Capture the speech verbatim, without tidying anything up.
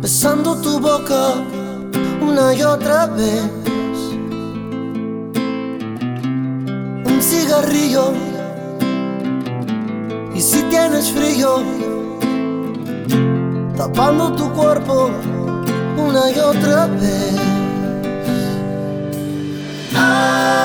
besando tu boca una y otra vez. Un cigarrillo, y si tienes frío, tapando tu cuerpo una y otra vez. Ah,